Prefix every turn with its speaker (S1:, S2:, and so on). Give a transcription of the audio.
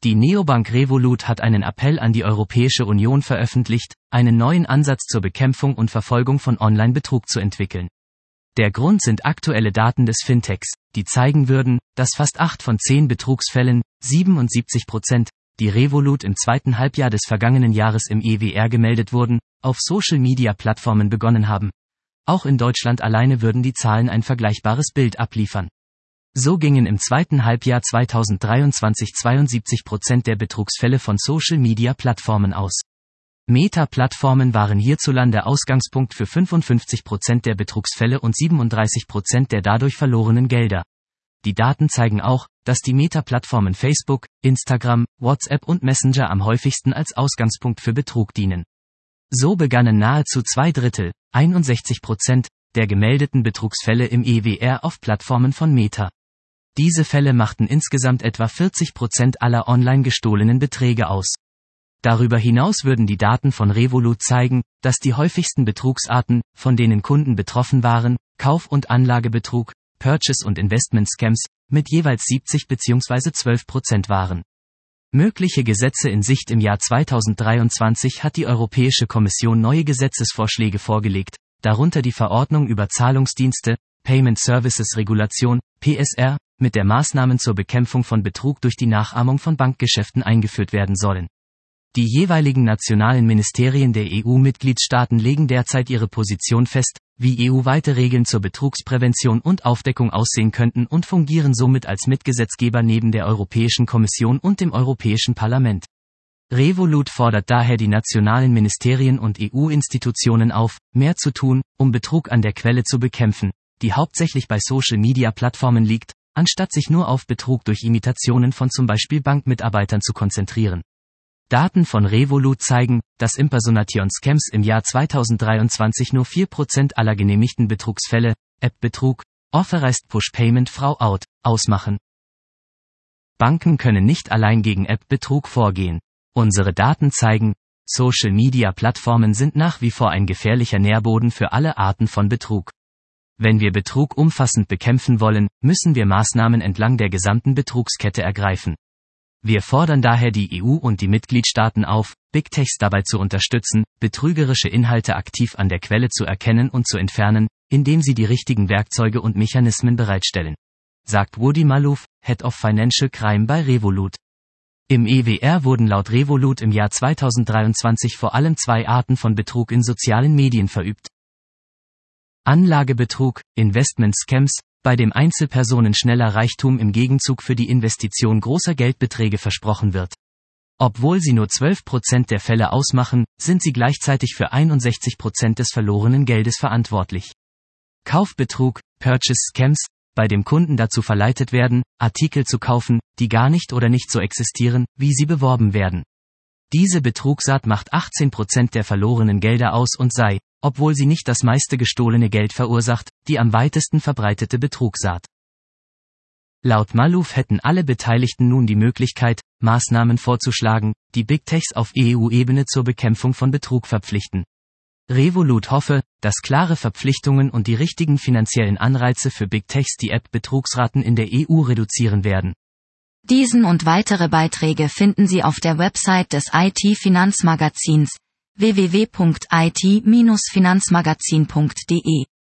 S1: Die Neobank Revolut hat einen Appell an die Europäische Union veröffentlicht, einen neuen Ansatz zur Bekämpfung und Verfolgung von Online-Betrug zu entwickeln. Der Grund sind aktuelle Daten des Fintechs, die zeigen würden, dass fast 8 von 10 Betrugsfällen, 77%, die Revolut im zweiten Halbjahr des vergangenen Jahres im EWR gemeldet wurden, auf Social-Media-Plattformen begonnen haben. Auch in Deutschland alleine würden die Zahlen ein vergleichbares Bild abliefern. So gingen im zweiten Halbjahr 2023 72% der Betrugsfälle von Social-Media-Plattformen aus. Meta-Plattformen waren hierzulande Ausgangspunkt für 55% der Betrugsfälle und 37% der dadurch verlorenen Gelder. Die Daten zeigen auch, dass die Meta-Plattformen Facebook, Instagram, WhatsApp und Messenger am häufigsten als Ausgangspunkt für Betrug dienen. So begannen nahezu 2/3, 61%, der gemeldeten Betrugsfälle im EWR auf Plattformen von Meta. Diese Fälle machten insgesamt etwa 40% aller online gestohlenen Beträge aus. Darüber hinaus würden die Daten von Revolut zeigen, dass die häufigsten Betrugsarten, von denen Kunden betroffen waren, Kauf- und Anlagebetrug, Purchase- und Investment-Scams, mit jeweils 70 bzw. 12% waren. Mögliche Gesetze in Sicht. Im Jahr 2023 hat die Europäische Kommission neue Gesetzesvorschläge vorgelegt, darunter die Verordnung über Zahlungsdienste, Payment Services Regulation, PSR, mit der Maßnahmen zur Bekämpfung von Betrug durch die Nachahmung von Bankgeschäften eingeführt werden sollen. Die jeweiligen nationalen Ministerien der EU-Mitgliedstaaten legen derzeit ihre Position fest, wie EU-weite Regeln zur Betrugsprävention und Aufdeckung aussehen könnten und fungieren somit als Mitgesetzgeber neben der Europäischen Kommission und dem Europäischen Parlament. Revolut fordert daher die nationalen Ministerien und EU-Institutionen auf, mehr zu tun, um Betrug an der Quelle zu bekämpfen, die hauptsächlich bei Social-Media-Plattformen liegt, anstatt sich nur auf Betrug durch Imitationen von zum Beispiel Bankmitarbeitern zu konzentrieren. Daten von Revolut zeigen, dass Impersonation-Scams im Jahr 2023 nur 4% aller genehmigten Betrugsfälle, App-Betrug, Authorized Push-Payment Fraud, ausmachen. Banken können nicht allein gegen App-Betrug vorgehen. Unsere Daten zeigen, Social-Media-Plattformen sind nach wie vor ein gefährlicher Nährboden für alle Arten von Betrug. Wenn wir Betrug umfassend bekämpfen wollen, müssen wir Maßnahmen entlang der gesamten Betrugskette ergreifen. Wir fordern daher die EU und die Mitgliedstaaten auf, Big Techs dabei zu unterstützen, betrügerische Inhalte aktiv an der Quelle zu erkennen und zu entfernen, indem sie die richtigen Werkzeuge und Mechanismen bereitstellen. Sagt Woody Malouf, Head of Financial Crime bei Revolut. Im EWR wurden laut Revolut im Jahr 2023 vor allem 2 Arten von Betrug in sozialen Medien verübt. Anlagebetrug, Investment-Scams, bei dem Einzelpersonen schneller Reichtum im Gegenzug für die Investition großer Geldbeträge versprochen wird. Obwohl sie nur 12% der Fälle ausmachen, sind sie gleichzeitig für 61% des verlorenen Geldes verantwortlich. Kaufbetrug, Purchase-Scams, bei dem Kunden dazu verleitet werden, Artikel zu kaufen, die gar nicht oder nicht so existieren, wie sie beworben werden. Diese Betrugsart macht 18% der verlorenen Gelder aus und sei, obwohl sie nicht das meiste gestohlene Geld verursacht, die am weitesten verbreitete Betrugsart. Laut Malouf hätten alle Beteiligten nun die Möglichkeit, Maßnahmen vorzuschlagen, die Big Techs auf EU-Ebene zur Bekämpfung von Betrug verpflichten. Revolut hoffe, dass klare Verpflichtungen und die richtigen finanziellen Anreize für Big Techs die App-Betrugsraten in der EU reduzieren werden.
S2: Diesen und weitere Beiträge finden Sie auf der Website des IT-Finanzmagazins www.it-finanzmagazin.de